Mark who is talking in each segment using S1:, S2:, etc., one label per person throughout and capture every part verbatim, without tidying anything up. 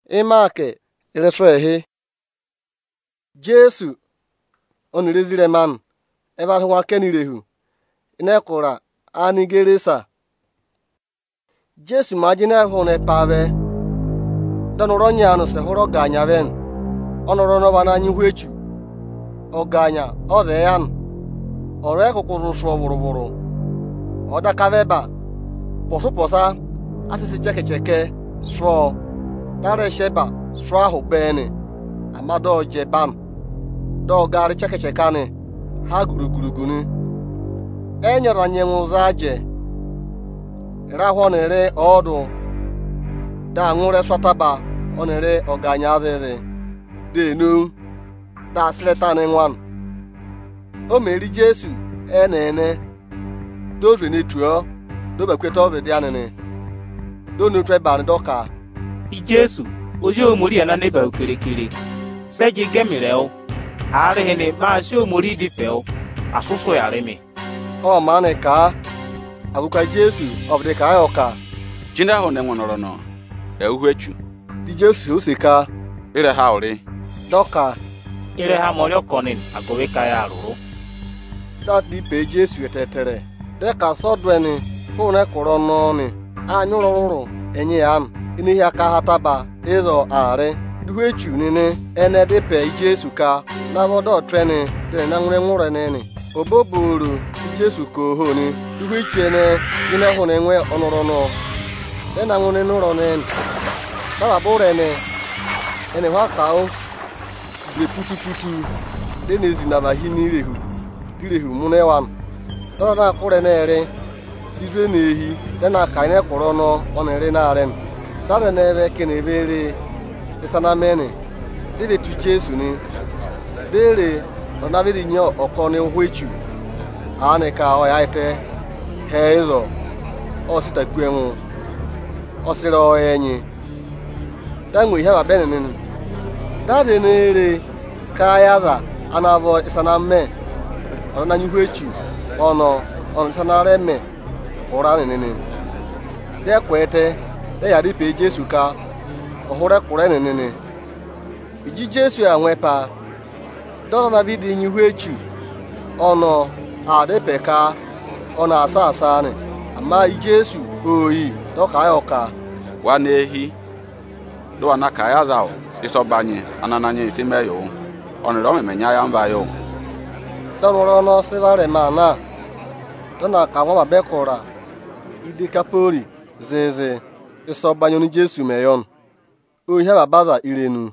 S1: imake iresrehe Jesu onirezire man eba nwa kenirehu inekura anigeresa Jesu majina hone pave donoro nyano se horo ganya ben onoro no bana nyi hwechu oganya odeyan ore kokuru so buruburu oda kaveba poso posa asisi cheke cheke so dare sheba so ahu bene amado jeban do gari cheke chekane ha guruguruguni enyora nyenwuzaje rahwo nere odu da nwure swataba onere oganya azeze de nu da sletane nwan o meri Jesu enene dozu ni tuo do bekweta ovedi anene do nu tre ban doka
S2: I Jesu ojo omori ana ne ba okerekere seji gemireo are hene ma si omori di feo asuso yare mi
S1: o mane ka abuka Jesu ovedi ka oka
S3: jinda ho ne ngonoro no e uhuechu
S1: di Jesu osika
S3: ire ha ore
S1: doka
S2: ire ha morio konin agowe ka ya ruru
S1: da di pe Jesu etetere de ka sodweni hune koro no ni anyuro ruru enye am ini ya ka hataba izo are duhechu nini ene de pe Jesu ka na bodo treni de na nwure nwure nini oboburu Jesu ko ho ni duhechu ene ina ho na nwe onoro no de na nwure nuro nen baba bore ne ene wa ka o de putu putu de nezi na ba hini rehu direhu mune wan da na kure na ere sizwe na ehi de na ka ine koro no onere na aren da na ebe kene bere isana mene de tu Jesu ni dere ona bi nyo okọ ni hwechu ane ka o ya ite hezo o sita kwenwu o siro enyi dangu ihe ba benene da de nere ka ya za anabo isana me ona nyi hwechu ono on sana reme ora nene de kwete de ya di pe Jesu ka ohore kure nene iji Jesu anwepa dọrọ na bidi nyi hwechu ono ade peka ona asa asa ni ama i Jesu oyi doka ayoka
S3: wa na ehi do na ka ya zao isobanye anananye isimeyo oniro memenya ya mba yo
S1: donoro no sevare mana dona ka nwa bekora idikapori zeze isobanye ni Jesu meyon oyi ha babaza irenu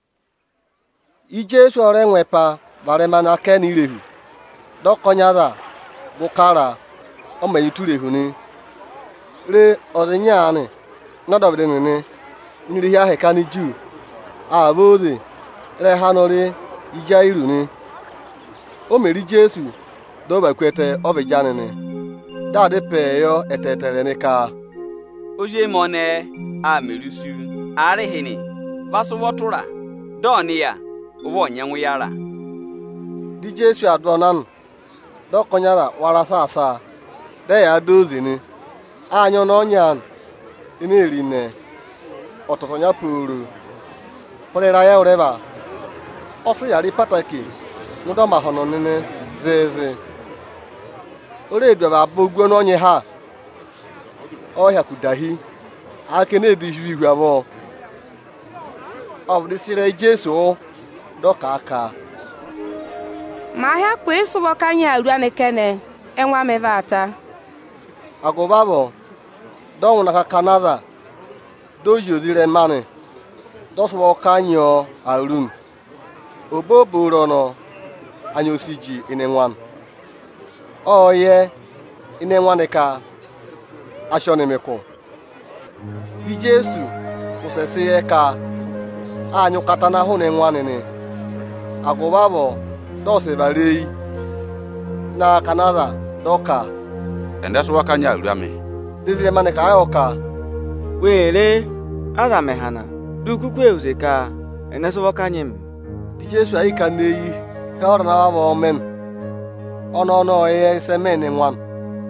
S1: i Jesu ore nwepa bare mana ken irehu dokonyara bukara o me iturehu ni re odinya ani nodobide ni ni ya he kan ju abode re hanore ija iru ni o meri Jesu do ba kwete obijani ni dade pe yo etetere ni ka
S4: oje mone a merisu are hini baso wotura doni ya uwo nyanwu yara
S1: di Jesu adonan do konyara wara sasa de ya dozi ni anyo no nyan ini erine ototonya puru porera ya ureba ofu yari pataki mudo ma hono nene zeze ore edu ba bogwo no nye ha o ya kudahi akene di hiwi abo of the sire Jesu doka aka
S5: ma ha kwe so kanya aru anekene enwa mevata
S1: agobabo don na Canada do jodire mane doswo kanyo arun oboboro no anyosiji inenwan oye inenwan ka ashonemeko di Jesu usese ka anyu katana hu nenwan ni agobabo dose barei na Canada doka
S3: endeso wakanya urame
S1: dizire mane ka ayoka
S6: wele ada mehana dukukwe uzeka endeso wakanyem
S1: di Jesu ayika neyi ka ora na abo men ono no ye semene nwan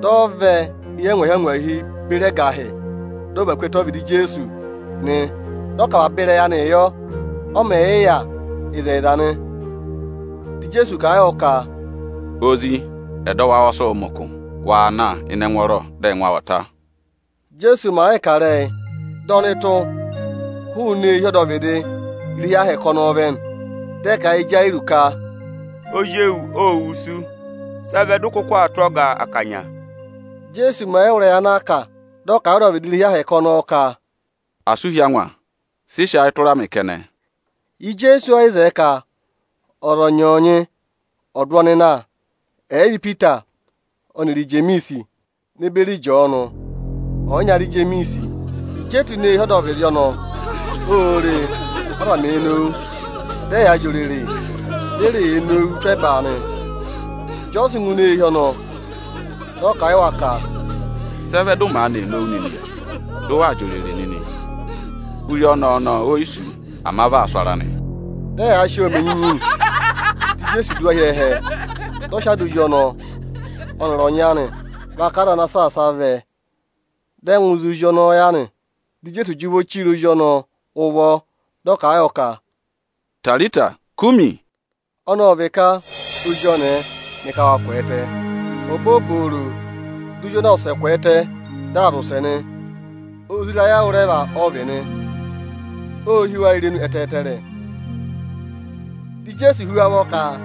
S1: dove ye nwe he nwe hi bere gahe do ba kweto bi di Jesu ni dọka bere ya na yo o mee ya izedane di Jesu ka ya ka
S3: ozi edowa ọsọ moko wa na inenworo de nwa wata
S1: Jesu ma e kare donito hu ne yodovede ri ya he konoven de ka ija iruka
S7: ojewu o usu savedu kokwa atoga akanya
S1: Jesu ma e were ya n'aka dọka yodovede ri ya he konoka
S3: asuhia nwa sisha itura mekene
S1: i Jesu eze ka oronyonye odwone na eri Peter oniri Jemisi n'eberi Jọnụ onyari Jemisi jetu ne hodoviri ono ore ara meno de ya jorere dere enu trebane Josu ngune ihe no do kai waka
S3: seve do ma na no nini do wa jorere nini uri ono ono o isu amaba aswara ni
S1: de ya shi omenyin di Jesu do ye he do sha do yono onro nyane ba kada na sa sa ve de nwuzu yono ya ni di Jesu jiwo chiru yono owo do kai oka
S3: Talita kumi
S1: ono veka ujone nikawa kwete oboburu dujona ose kwete daru sene ozila ya ureba ovene o hiwa irenu etetere di Jesu huwa woka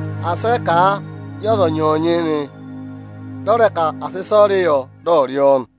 S1: aseka yoro nyonye ni dore ka asesori yo dorion